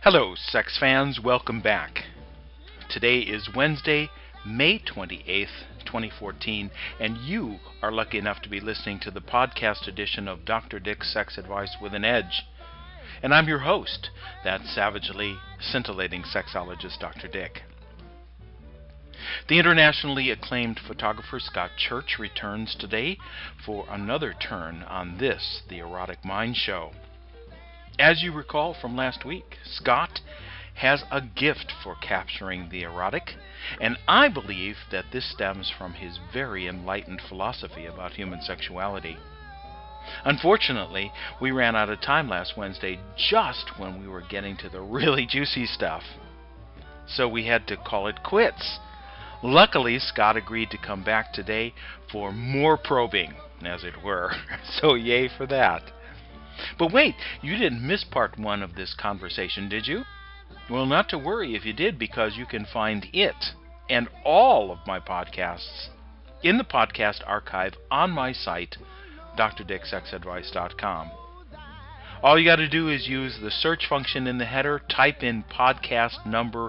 Hello, sex fans. Welcome back. Today is Wednesday, May 28th, 2014, and you are lucky enough to be listening to the podcast edition of Dr. Dick's Sex Advice with an Edge. And I'm your host, that savagely scintillating sexologist, Dr. Dick. The internationally acclaimed photographer Scott Church returns today for another turn on this, the Erotic Mind Show. As you recall from last week, Scott has a gift for capturing the erotic, and I believe that this stems from his very enlightened philosophy about human sexuality. Unfortunately, we ran out of time last Wednesday just when we were getting to the really juicy stuff, so we had to call it quits. Luckily, Scott agreed to come back today for more probing, as it were, so yay for that. But wait, you didn't miss part one of this conversation, did you? Well, not to worry if you did, because you can find it and all of my podcasts in the podcast archive on my site, drdicksexadvice.com. All you got to do is use the search function in the header, type in podcast number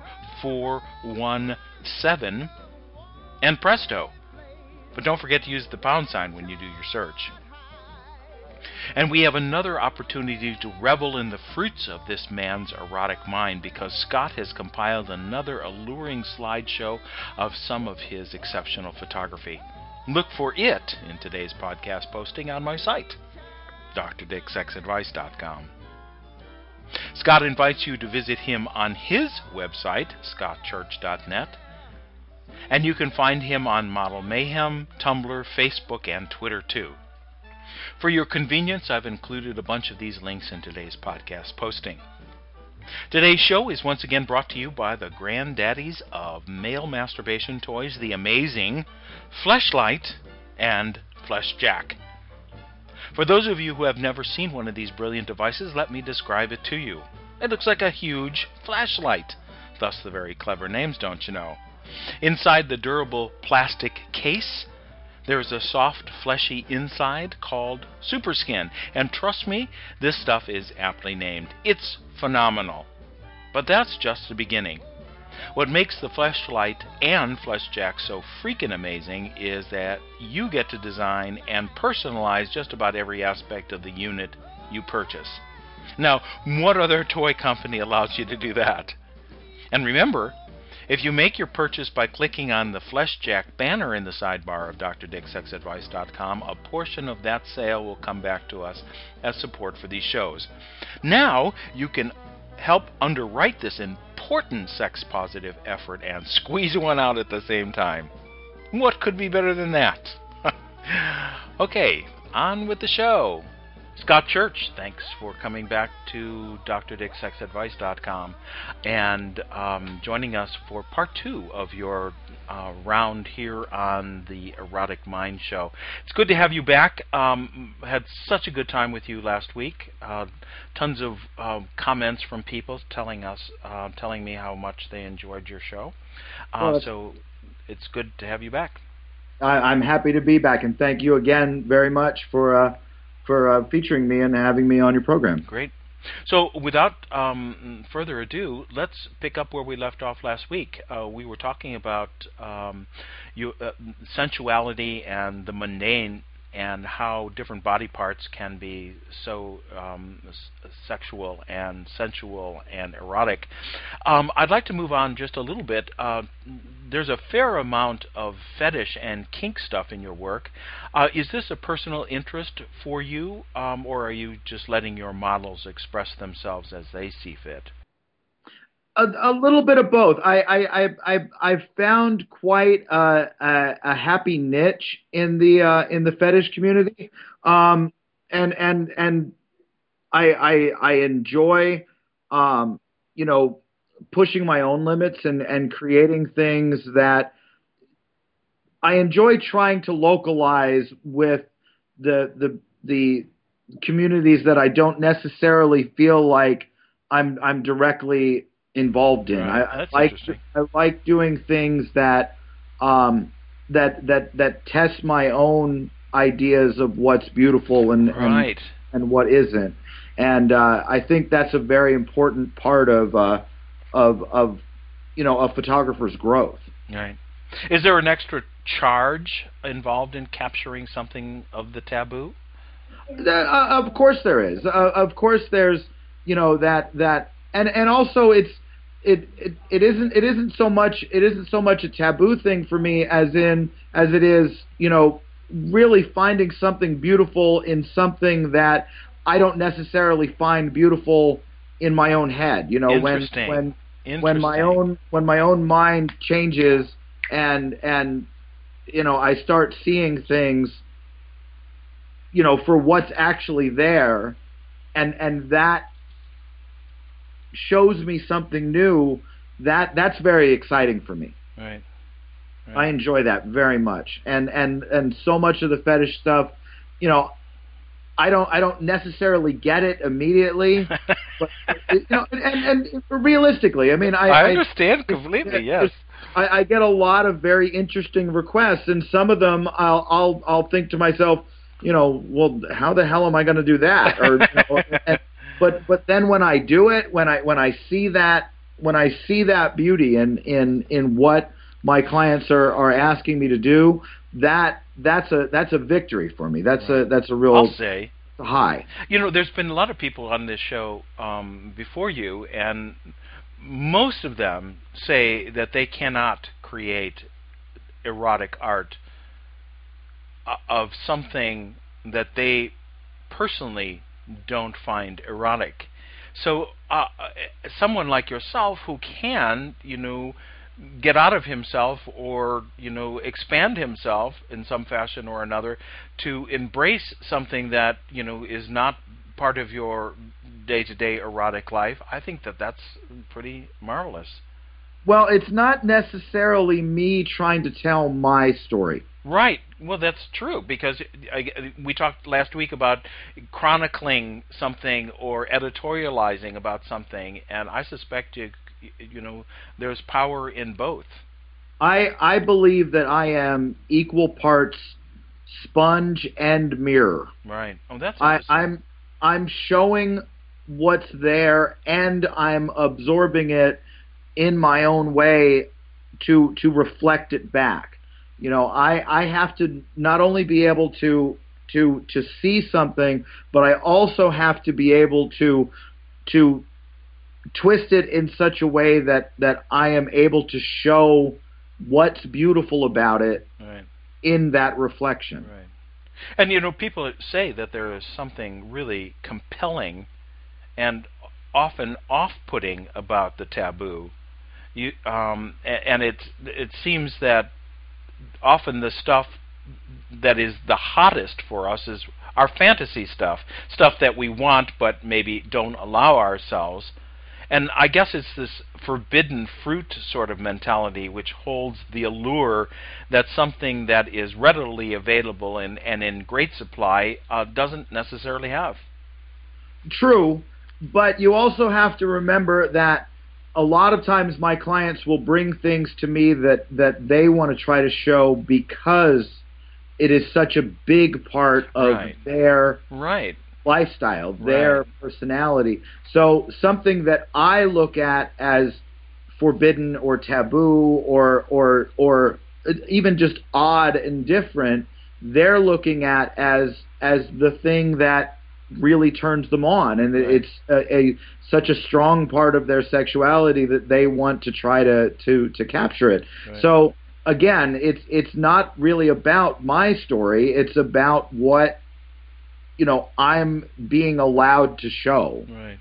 417, and presto. But don't forget to use the pound sign when you do your search. And we have another opportunity to revel in the fruits of this man's erotic mind, because Scott has compiled another alluring slideshow of some of his exceptional photography. Look for it in today's podcast posting on my site, drdicksexadvice.com. Scott invites you to visit him on his website, scottchurch.net, and you can find him on Model Mayhem, Tumblr, Facebook, and Twitter too. For your convenience, I've included a bunch of these links in today's podcast posting. Today's show is once again brought to you by the granddaddies of male masturbation toys, the amazing Fleshlight and Fleshjack. For those of you who have never seen one of these brilliant devices, let me describe it to you. It looks like a huge flashlight, thus the very clever names, don't you know? Inside the durable plastic case, there is a soft, fleshy inside called Superskin, and trust me, this stuff is aptly named. It's phenomenal. But that's just the beginning. What makes the Fleshlight and Fleshjack so freaking amazing is that you get to design and personalize just about every aspect of the unit you purchase. Now, what other toy company allows you to do that? And remember, if you make your purchase by clicking on the Fleshjack banner in the sidebar of drdicksexadvice.com, a portion of that sale will come back to us as support for these shows. Now you can help underwrite this important sex-positive effort and squeeze one out at the same time. What could be better than that? Okay, on with the show. Scott Church, thanks for coming back to drdicksexadvice.com and joining us for part two of your round here on the Erotic Mind Show. It's good to have you back. Had such a good time with you last week. Tons of comments from people telling me how much they enjoyed your show. So it's good to have you back. I'm happy to be back, and thank you again very much for featuring me and having me on your program. Great. So without further ado, let's pick up where we left off last week. We were talking about sensuality and the mundane, and how different body parts can be so sexual and sensual and erotic. I'd like to move on just a little bit. There's a fair amount of fetish and kink stuff in your work. Is this a personal interest for you, or are you just letting your models express themselves as they see fit? A little bit of both. I've found quite a happy niche in the fetish community, and I enjoy pushing my own limits and creating things that I enjoy trying to localize with the communities that I don't necessarily feel like I'm directly involved in. Right. I like doing things that test my own ideas of what's beautiful and what isn't. and I think that's a very important part of a photographer's growth. Right. Is there an extra charge involved in capturing something of the taboo? Of course there is. Of course there's that and also it isn't so much a taboo thing for me as it is really finding something beautiful in something that I don't necessarily find beautiful in my own head. Interesting. When my own mind changes and I start seeing things for what's actually there, and that shows me something new, that's very exciting for me. Right. I enjoy that very much, and so much of the fetish stuff, I don't necessarily get it immediately, but and realistically, I mean, I understand completely. Yes, I get a lot of very interesting requests, and some of them I'll think to myself, well, how the hell am I going to do that? Or, but then when I do it, when I see that beauty in what my clients are asking me to do, that's a victory for me. That's a real, I'll say, high. There's been a lot of people on this show before you, and most of them say that they cannot create erotic art of something that they personally don't find erotic. So someone like yourself who can, get out of himself or, expand himself in some fashion or another to embrace something that, is not part of your day-to-day erotic life, I think that's pretty marvelous. Well, it's not necessarily me trying to tell my story. Right. Well, that's true, because we talked last week about chronicling something or editorializing about something, and I suspect there's power in both. I believe that I am equal parts sponge and mirror. Right. Oh, that's I'm showing what's there, and I'm absorbing it in my own way to reflect it back. I have to not only be able to see something, but I also have to be able to twist it in such a way that I am able to show what's beautiful about it, right, in that reflection. Right. And people say that there is something really compelling and often off-putting about the taboo. And it seems that often the stuff that is the hottest for us is our fantasy stuff that we want but maybe don't allow ourselves. And I guess it's this forbidden fruit sort of mentality which holds the allure that something that is readily available and in great supply doesn't necessarily have. True, but you also have to remember that a lot of times my clients will bring things to me that they want to try to show because it is such a big part of right, their right, lifestyle, their right, personality. So something that I look at as forbidden or taboo or even just odd and different, they're looking at as the thing that really turns them on, and right, it's such a strong part of their sexuality that they want to try to capture it. right. So again, it's not really about my story, it's about what I'm being allowed to show. Right.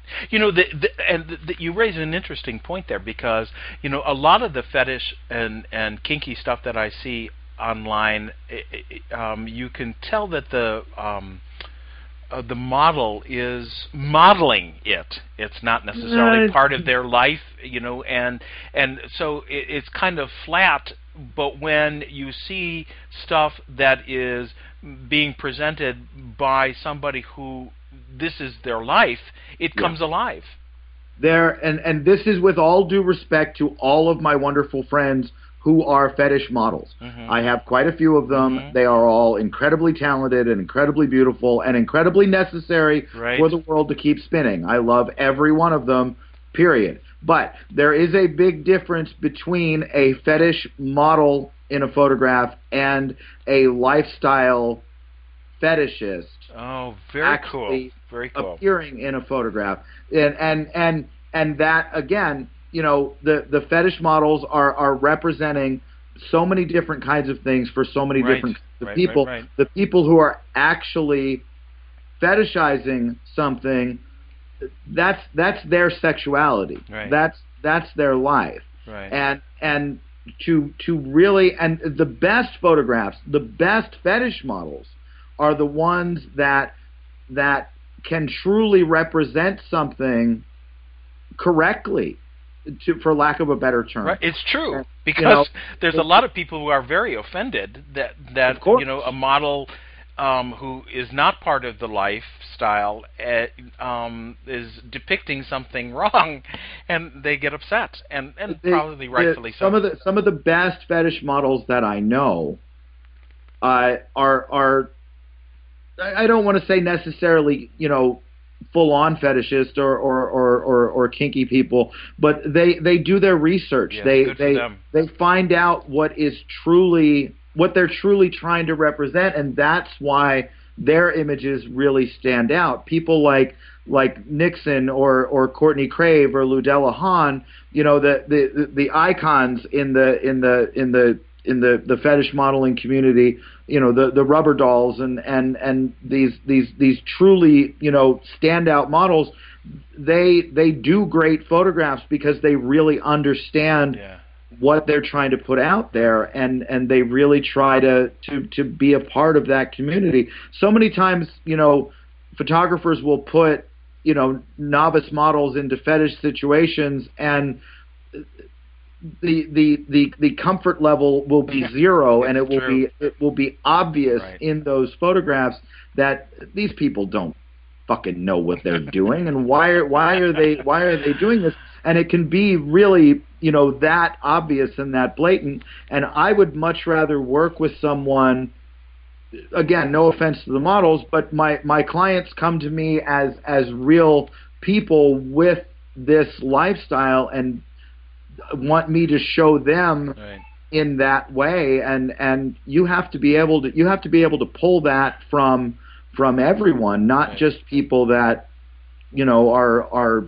You raise an interesting point there, because a lot of the fetish and kinky stuff that I see online, you can tell that the model is modeling it. It's not necessarily part of their life, and so it's kind of flat. But when you see stuff that is being presented by somebody who this is their life, it comes alive. And this is with all due respect to all of my wonderful friends who are fetish models. I have quite a few of them. They are all incredibly talented and incredibly beautiful and incredibly necessary for the world to keep spinning. I love every one of them, period. But there is a big difference between a fetish model in a photograph and a lifestyle fetishist. Oh, very cool. Very cool. Appearing in a photograph. And that, again, you know, the fetish models are representing so many different kinds of things for so many different people. The people who are actually fetishizing something, that's their sexuality. That's their life. And to really, and the best photographs, the best fetish models are the ones that can truly represent something correctly, for lack of a better term. It's true, because there's a lot of people who are very offended that you know, a model who is not part of the lifestyle is depicting something wrong, and they get upset, and probably rightfully so. Some of the best fetish models that I know are I don't want to say necessarily, you know, full-on fetishist or kinky people, but they do their research. They find out what they're truly trying to represent, and that's why their images really stand out. People like Nixon or Courtney Crave or Ludella Hahn, you know, the icons in the fetish modeling community, you know, the rubber dolls and these truly, you know, standout models. They do great photographs because they really understand what they're trying to put out there, and they really try to be a part of that community. So many times, you know, photographers will put, you know, novice models into fetish situations, and the comfort level will be zero, and it will be obvious in those photographs that these people don't fucking know what they're doing, and why are they doing this? And it can be really, you know, that obvious and that blatant. And I would much rather work with someone, again, no offense to the models, but my clients come to me as real people with this lifestyle and want me to show them in that way, and you have to be able to pull that from everyone, not just people that, you know, are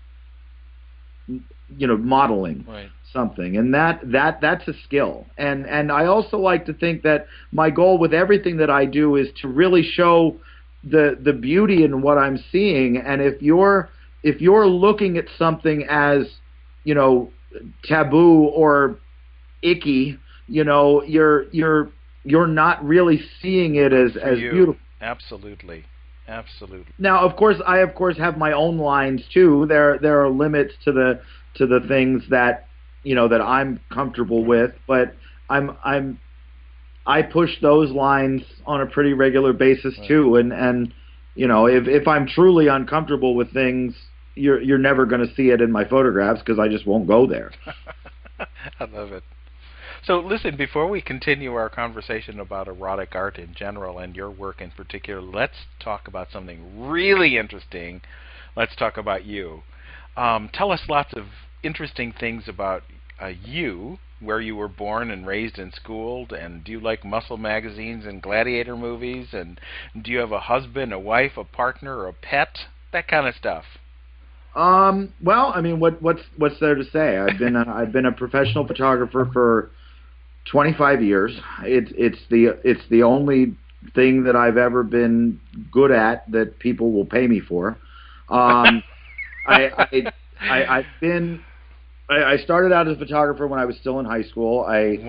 you know, modeling something, and that's a skill. And I also like to think that my goal with everything that I do is to really show the beauty in what I'm seeing. And if you're looking at something as, you know, taboo or icky, you know, you're not really seeing it as beautiful. Absolutely. Now, of course, I have my own lines too. There are limits to the things that, you know, that I'm comfortable with, but I push those lines on a pretty regular basis too. And you know, if I'm truly uncomfortable with things, you're never going to see it in my photographs, because I just won't go there. I love it. So listen, before we continue our conversation about erotic art in general and your work in particular, let's talk about something really interesting. Let's talk about you. Tell us lots of interesting things about you, where you were born and raised and schooled, and do you like muscle magazines and gladiator movies, and do you have a husband, a wife, a partner, or a pet, that kind of stuff? Well, I mean, what's there to say? I've been a professional photographer for 25 years. It's the only thing that I've ever been good at that people will pay me for. I started out as a photographer when I was still in high school.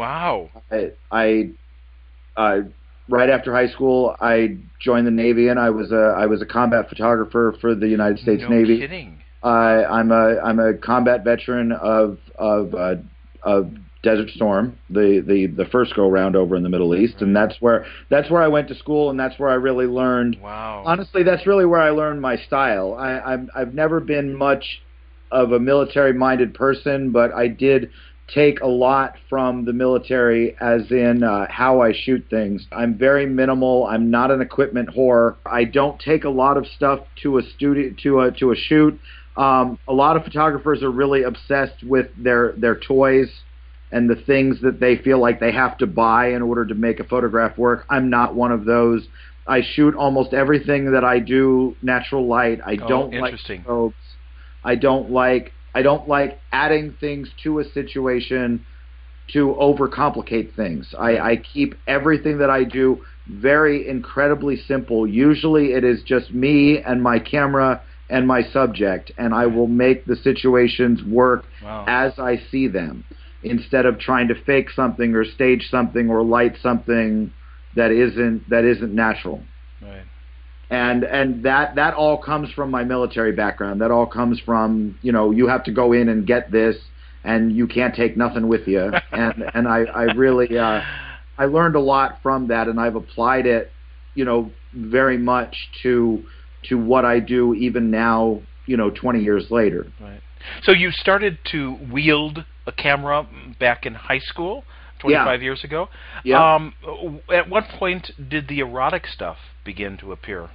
Right after high school, I joined the Navy, and I was a combat photographer for the United States Navy. No kidding. I'm a combat veteran of Desert Storm, the first go round over in the Middle East, and that's where I went to school, and that's where I really learned. Wow. Honestly, that's really where I learned my style. I've never been much of a military-minded person, but I did take a lot from the military, as in how I shoot things. I'm very minimal. I'm not an equipment whore. I don't take a lot of stuff to a studio to a shoot. A lot of photographers are really obsessed with their toys and the things that they feel like they have to buy in order to make a photograph work. I'm not one of those. I shoot almost everything that I do natural light. I don't like strobes. I don't like adding things to a situation to overcomplicate things. I keep everything that I do very incredibly simple. Usually it is just me and my camera and my subject, and I will make the situations work as I see them, instead of trying to fake something or stage something or light something that isn't natural. Right. And that all comes from my military background. That all comes from, you have to go in and get this, and you can't take nothing with you. And I really I learned a lot from that, and I've applied it, very much to what I do even now, 20 years later. Right. So you started to wield a camera back in high school, 25 years ago. Yeah. At what point did the erotic stuff begin to appear?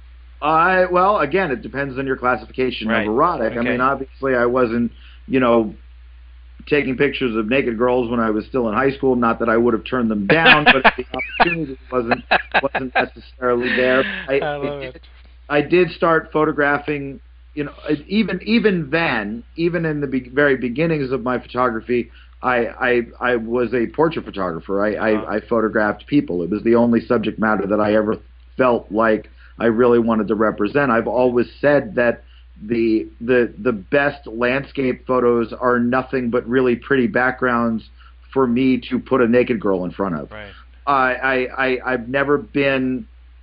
Well, again, it depends on your classification of erotic. Okay. I mean, obviously, I wasn't, taking pictures of naked girls when I was still in high school. Not that I would have turned them down, but the opportunity wasn't necessarily there. I did start photographing. Even then, even in the very beginnings of my photography, I was a portrait photographer. I photographed people. It was the only subject matter that I ever felt like I really wanted to represent. I've always said that the best landscape photos are nothing but really pretty backgrounds for me to put a naked girl in front of. Right. I've never been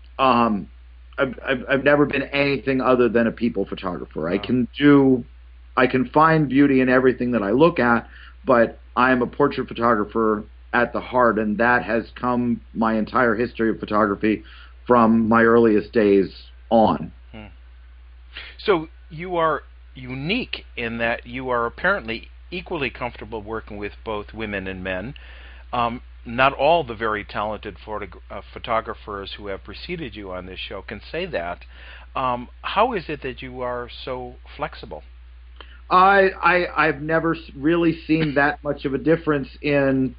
I've never been anything other than a people photographer. Wow. I can find beauty in everything that I look at, but I am a portrait photographer at the heart, and that has come my entire history of photography from my earliest days on. So you are unique in that you are apparently equally comfortable working with both women and men. Not all the very talented photographers who have preceded you on this show can say that. How is it that you are so flexible? I've never really seen that much of a difference in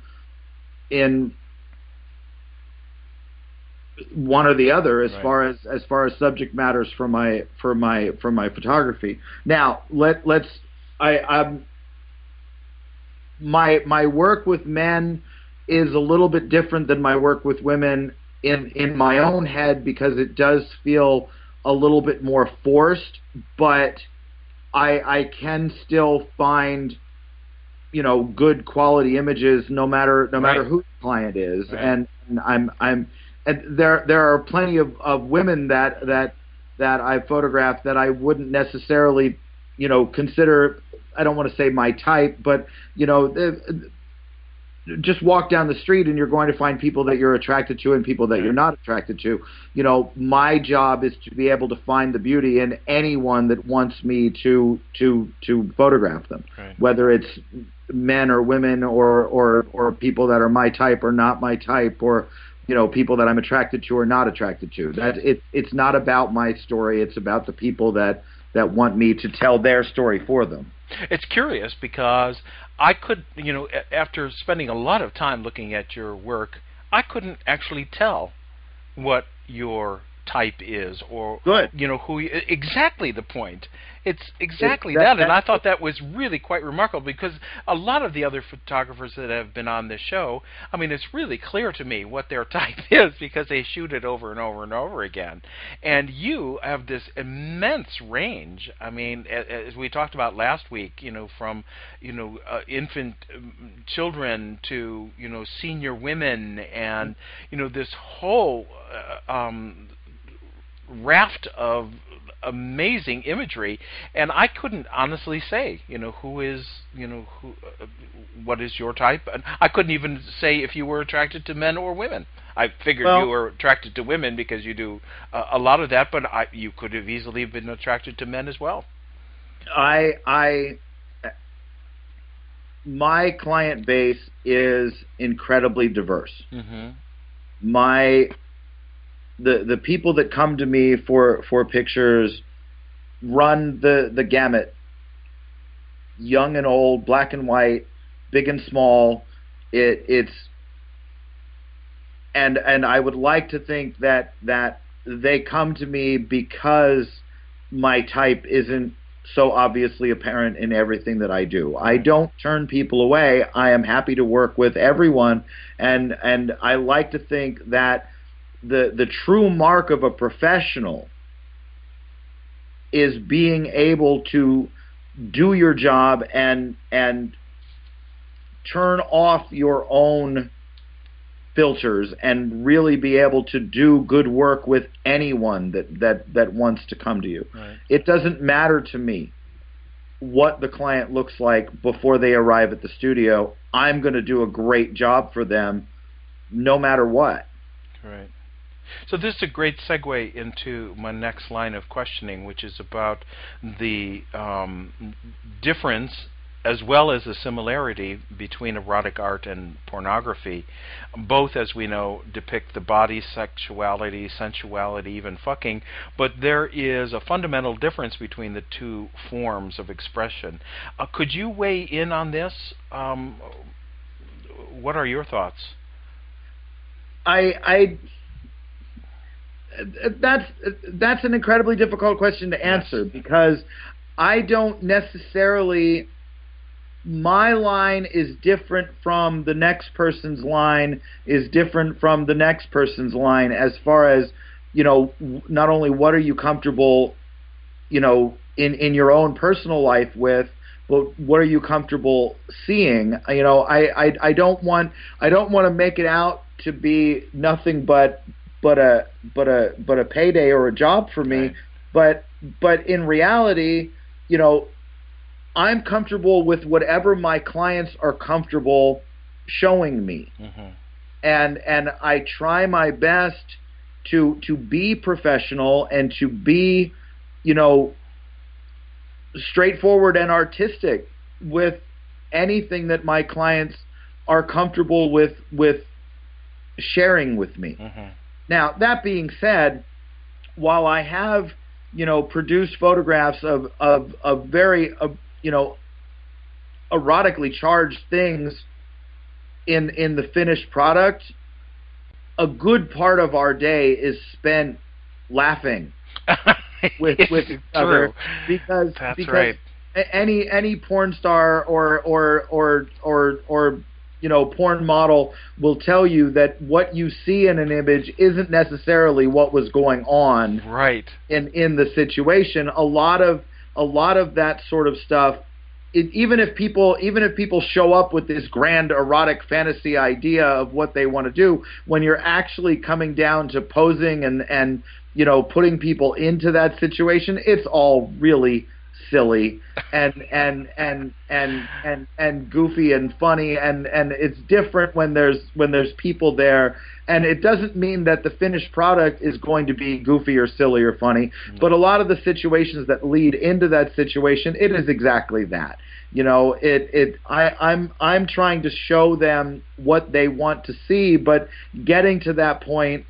one or the other as far as subject matters for my photography. Now my work with men is a little bit different than my work with women in my own head, because it does feel a little bit more forced, but I can still find good quality images no matter who the client is. And there are plenty of women that I photographed that I wouldn't necessarily consider, I don't want to say my type, but just walk down the street and you're going to find people that you're attracted to and people that you're not attracted to. My job is to be able to find the beauty in anyone that wants me to photograph them, whether it's men or women or people that are my type or not my type, or people that I'm attracted to or not attracted to. It's not about my story. It's about the people that want me to tell their story for them. It's curious because I could, after spending a lot of time looking at your work, I couldn't actually tell what your type is, or who exactly the point. It's exactly that, and I thought that was really quite remarkable, because a lot of the other photographers that have been on this show, I mean, it's really clear to me what their type is because they shoot it over and over and over again. And you have this immense range. I mean, as we talked about last week, from infant children to senior women, and this whole raft of amazing imagery, and I couldn't honestly say, what is your type, and I couldn't even say if you were attracted to men or women. I figured you were attracted to women because you do a lot of that, but you could have easily been attracted to men as well. my client base is incredibly diverse. Mm-hmm. The people that come to me for pictures run the gamut, young and old, black and white, big and small. It's and I would like to think that they come to me because my type isn't so obviously apparent in everything that I do. I don't turn people away. I am happy to work with everyone, and I like to think that the true mark of a professional is being able to do your job and turn off your own filters and really be able to do good work with anyone that wants to come to you. Right. It doesn't matter to me what the client looks like before they arrive at the studio. I'm going to do a great job for them no matter what. Right. So this is a great segue into my next line of questioning, which is about the difference as well as the similarity between erotic art and pornography. Both, as we know, depict the body, sexuality, sensuality, even fucking, but there is a fundamental difference between the two forms of expression. Could you weigh in on this? What are your thoughts? That's an incredibly difficult question to answer, because I don't necessarily. My line is different from the next person's line is different from the next person's line, as far as, not only what are you comfortable, in your own personal life with, but what are you comfortable seeing? I don't want to make it out to be nothing but a payday or a job for me, right. but in reality, I'm comfortable with whatever my clients are comfortable showing me. Mm-hmm. And I try my best to be professional and to be, straightforward and artistic with anything that my clients are comfortable with sharing with me. Mm-hmm. Now, that being said, while I have, produced photographs of very erotically charged things in the finished product, a good part of our day is spent laughing with each other, because right. any porn star or porn model will tell you that what you see in an image isn't necessarily what was going on right in the situation. A lot of that sort of stuff, even if people show up with this grand erotic fantasy idea of what they want to do, when you're actually coming down to posing and putting people into that situation, it's all really silly and goofy and funny, and it's different when there's people there. And it doesn't mean that the finished product is going to be goofy or silly or funny, but a lot of the situations that lead into that situation, it is exactly that. I'm trying to show them what they want to see, but getting to that point,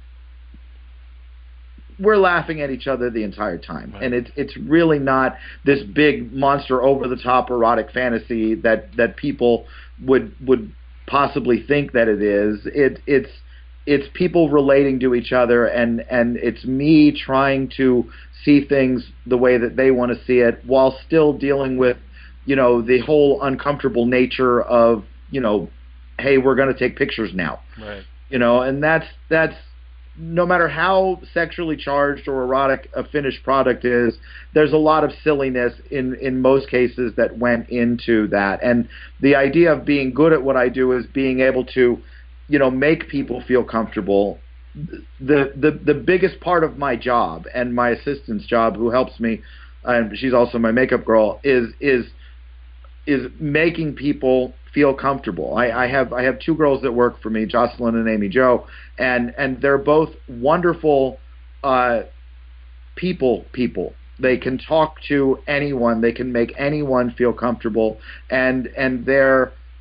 we're laughing at each other the entire time. Right. And it's really not this big monster over the top erotic fantasy that people would possibly think that it is. It's people relating to each other, and it's me trying to see things the way that they want to see it, while still dealing with, the whole uncomfortable nature of, hey, we're going to take pictures now. Right. And that's no matter how sexually charged or erotic a finished product is, there's a lot of silliness in most cases that went into that. And the idea of being good at what I do is being able to, make people feel comfortable. The biggest part of my job, and my assistant's job, who helps me, and she's also my makeup girl, is making people feel comfortable. I have two girls that work for me, Jocelyn and Amy Jo, and they're both wonderful people. They can talk to anyone. They can make anyone feel comfortable, and they're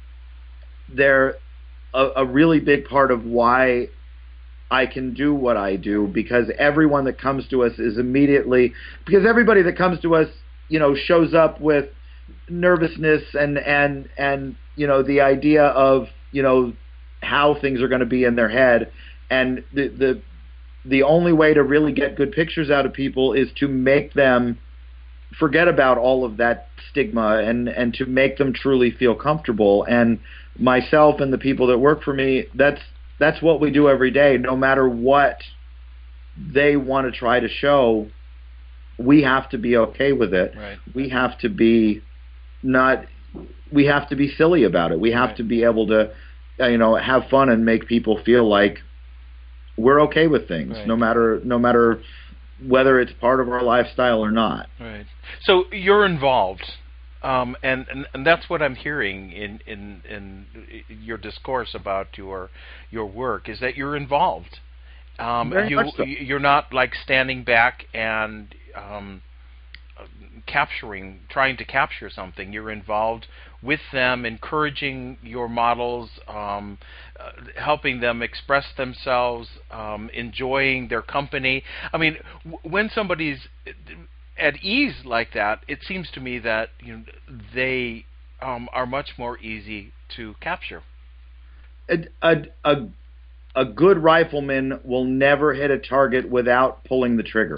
they're a really big part of why I can do what I do, because everyone that comes to us is immediately, because everybody that comes to us, shows up with nervousness and the idea of, how things are going to be in their head. And the only way to really get good pictures out of people is to make them forget about all of that stigma and to make them truly feel comfortable. And myself and the people that work for me, that's what we do every day. No matter what they want to try to show, we have to be okay with it. Right. We have to be silly about it. We have Right. to be able to have fun and make people feel like we're okay with things, Right. no matter whether it's part of our lifestyle or not. Right. So you're involved, and that's what I'm hearing in your discourse about your work, is that you're involved. Very much so. You're not like standing back and trying to capture something. You're involved with them, encouraging your models, helping them express themselves, enjoying their company. I mean, when somebody's at ease like that, it seems to me that they are much more easy to capture. A good rifleman will never hit a target without pulling the trigger.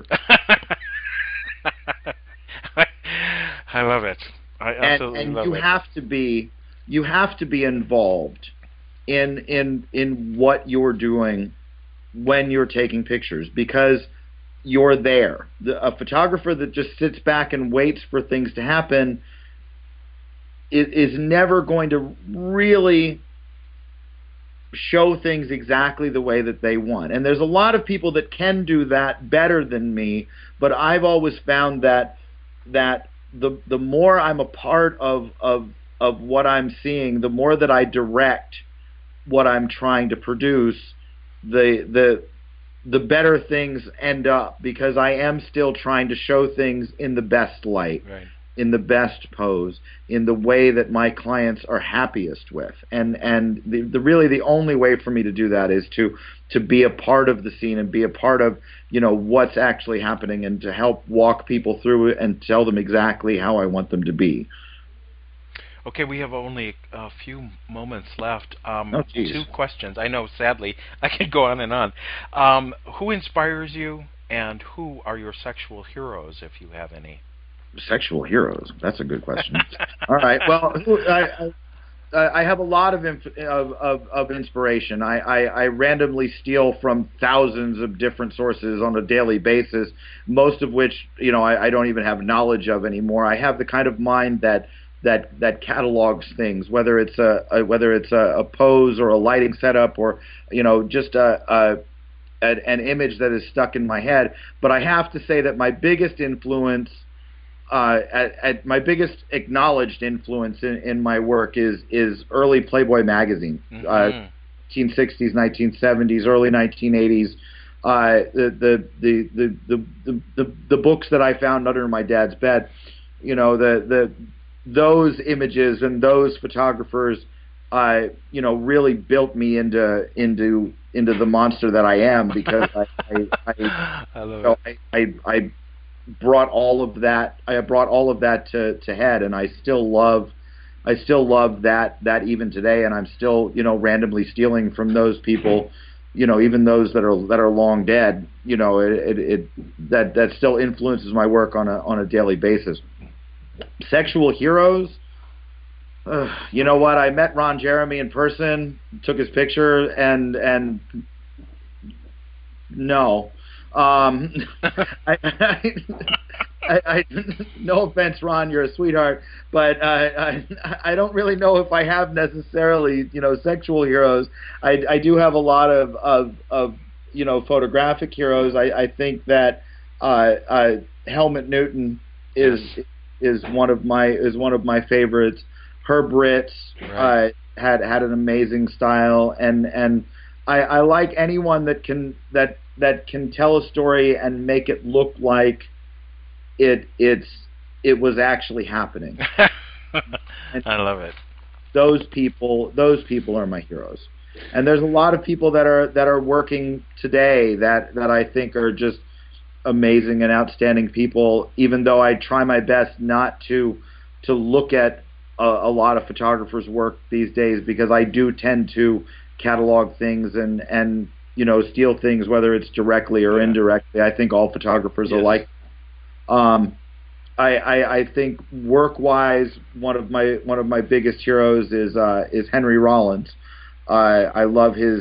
I love it. I absolutely and love you it. you have to be involved in what you're doing when you're taking pictures, because you're there. A photographer that just sits back and waits for things to happen is never going to really show things exactly the way that they want. And there's a lot of people that can do that better than me, but I've always found that the more I'm a part of what I'm seeing, the more that I direct what I'm trying to produce, the better things end up, because I am still trying to show things in the best light. Right. In the best pose, in the way that my clients are happiest with. And really the only way for me to do that is to be a part of the scene and be a part of, what's actually happening, and to help walk people through it and tell them exactly how I want them to be. Okay, we have only a few moments left. Oh, geez. 2 questions. I know, sadly, I could go on and on. Who inspires you, and who are your sexual heroes, if you have any? Sexual heroes? That's a good question. All right. Well, I have a lot of inspiration. I randomly steal from thousands of different sources on a daily basis, most of which I don't even have knowledge of anymore. I have the kind of mind that catalogs things, whether it's a pose or a lighting setup, or just an image that is stuck in my head. But I have to say that my biggest influence, my biggest acknowledged influence in my work is early Playboy magazine, 1960s, 1970s, early 1980s. The books that I found under my dad's bed, those images and those photographers, really built me into the monster that I am, because I love it. I brought all of that. I brought all of that to head, and I still love that even today. And I'm still randomly stealing from those people, even those that are long dead. That still influences my work on a daily basis. Sexual heroes. You know what? I met Ron Jeremy in person, took his picture, and no. I no offense, Ron, you're a sweetheart, but I don't really know if I have necessarily sexual heroes. I do have a lot of photographic heroes. I think that Helmut Newton is one of my favorites. Herb Ritts had an amazing style, and I like anyone that can tell a story and make it look like it was actually happening. I love it. those people are my heroes. And there's a lot of people that are working today that I think are just amazing and outstanding people, even though I try my best not to look at a lot of photographers' work these days, because I do tend to catalog things and steal things, whether it's directly or indirectly. I think all photographers are like. I think work-wise, one of my biggest heroes is Henry Rollins. I love he's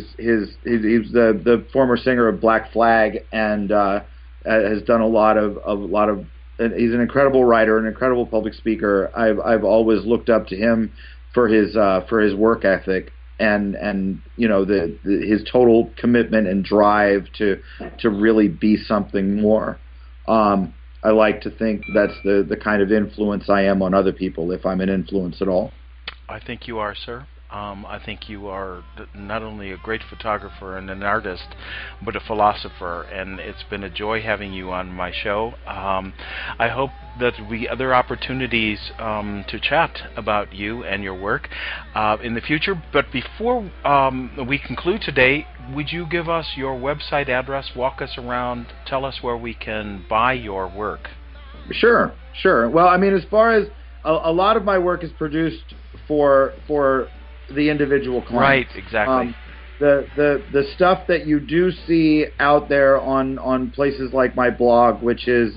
the former singer of Black Flag, and has done a lot of he's an incredible writer, an incredible public speaker. I've always looked up to him for his work ethic and his total commitment and drive to really be something more. I like to think that's the kind of influence I am on other people, if I'm an influence at all. I think you are, sir. I think you are not only a great photographer and an artist, but a philosopher, and it's been a joy having you on my show. I hope that there will be other opportunities to chat about you and your work in the future. But before we conclude today, would you give us your website address, walk us around, tell us where we can buy your work? Sure. Well, I mean, as far as a lot of my work is produced for the individual client. Right, exactly. The stuff that you do see out there on places like my blog, which is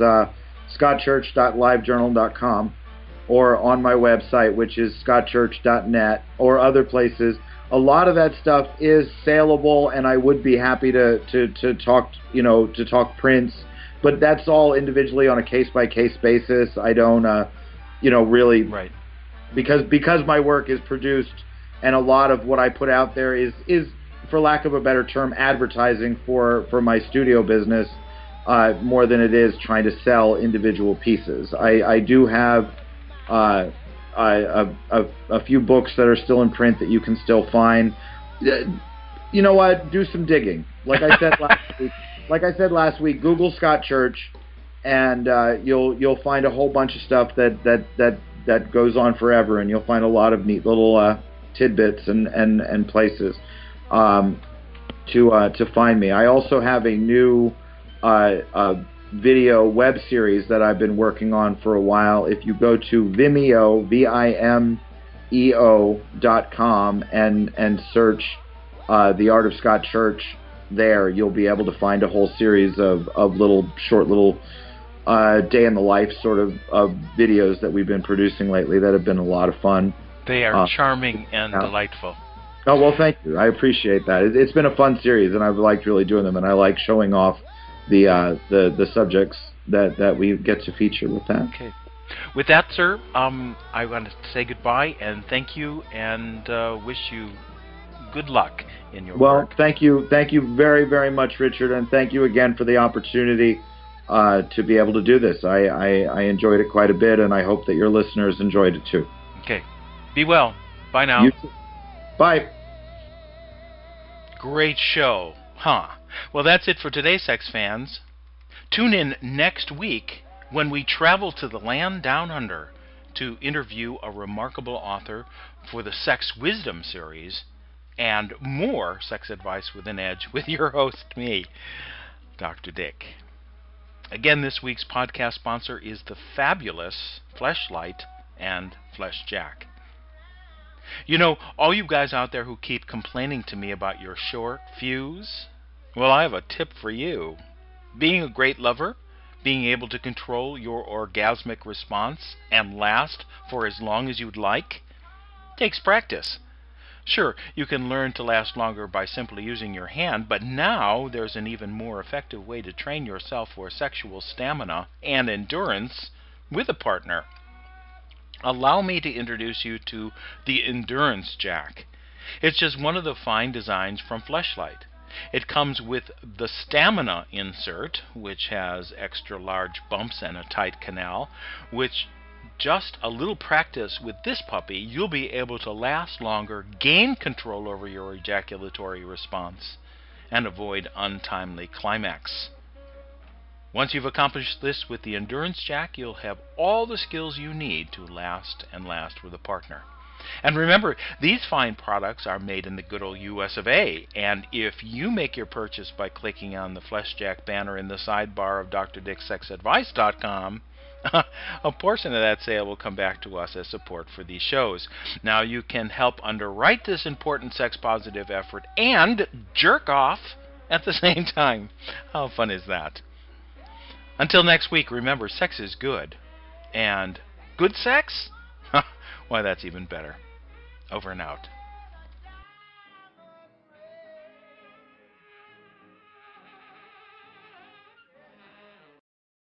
scottchurch.livejournal.com, or on my website, which is scottchurch.net, or other places, a lot of that stuff is saleable, and I would be happy to talk prints, but that's all individually on a case-by-case basis. I don't really, right, because my work is produced, and a lot of what I put out there is, for lack of a better term, advertising for my studio business, more than it is trying to sell individual pieces. I do have a few books that are still in print that you can still find. You know what? Do some digging. Like I said last week, Google Scott Church, and you'll find a whole bunch of stuff that goes on forever, and you'll find a lot of neat little tidbits and places to find me. I also have a new video web series that I've been working on for a while. If you go to Vimeo, Vimeo.com, and search The Art of Scott Church, there you'll be able to find a whole series of short little day in the life sort of videos that we've been producing lately that have been a lot of fun. They are charming and delightful. Oh, well, thank you. I appreciate that. It's been a fun series, and I've liked really doing them, and I like showing off the subjects that we get to feature with that. Okay. With that, sir, I want to say goodbye and thank you, and wish you good luck in your work. Well, thank you very, very much, Richard, and thank you again for the opportunity to be able to do this. I enjoyed it quite a bit, and I hope that your listeners enjoyed it too. Okay. Be well. Bye now. You too. Bye. Great show, huh? Well, that's it for today, sex fans. Tune in next week when we travel to the land down under to interview a remarkable author for the Sex Wisdom series and more sex advice with an edge with your host, me, Dr. Dick. Again, this week's podcast sponsor is the fabulous Fleshlight and Fleshjack. You know, all you guys out there who keep complaining to me about your short fuse, well, I have a tip for you. Being a great lover, being able to control your orgasmic response and last for as long as you'd like, takes practice. Sure, you can learn to last longer by simply using your hand, but now there's an even more effective way to train yourself for sexual stamina and endurance with a partner. Allow me to introduce you to the Endurance Jack. It's just one of the fine designs from Fleshlight. It comes with the Stamina insert, which has extra large bumps and a tight canal, which just a little practice with this puppy, you'll be able to last longer, gain control over your ejaculatory response, and avoid untimely climax. Once you've accomplished this with the Endurance Jack, you'll have all the skills you need to last and last with a partner. And remember, these fine products are made in the good old US of A. And if you make your purchase by clicking on the FleshJack banner in the sidebar of DrDickSexAdvice.com, a portion of that sale will come back to us as support for these shows. Now, you can help underwrite this important sex-positive effort and jerk off at the same time. How fun is that? Until next week, remember, sex is good. And good sex? Why, that's even better. Over and out.